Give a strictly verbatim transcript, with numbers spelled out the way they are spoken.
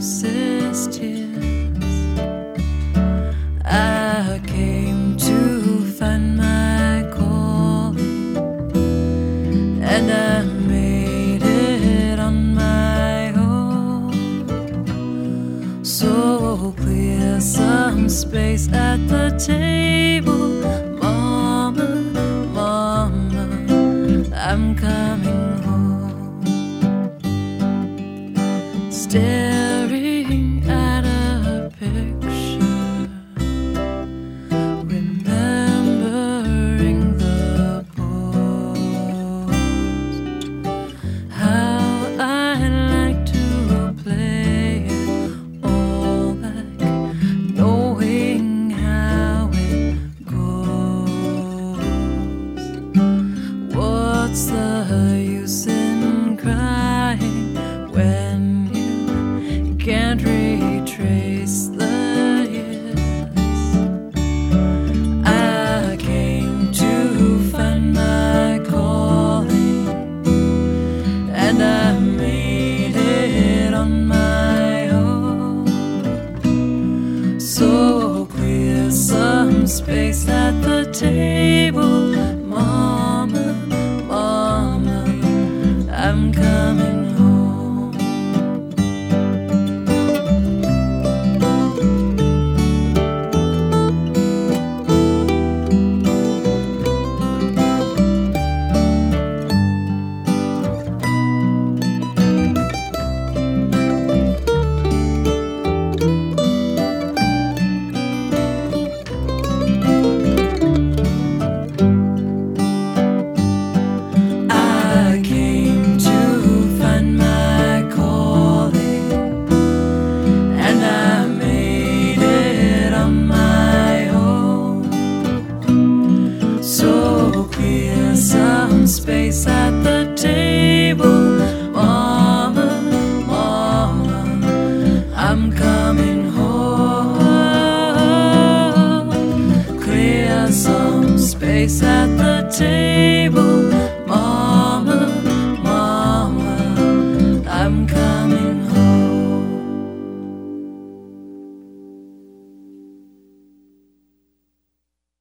closest tears. I came to find my calling, and I made it on my own. So clear some space at the table, Mama, Mama, I'm coming home. Staring at a picture, remembering the pose, how I like to play it all back, knowing how it goes. What's the use in crying when can't retrace the years? I came to find my calling, and I made it on my own. So clear some space at the table, Mama, Mama, I'm coming home. Some space at the table, Mama, Mama, I'm coming home. Clear some space at the table, Mama.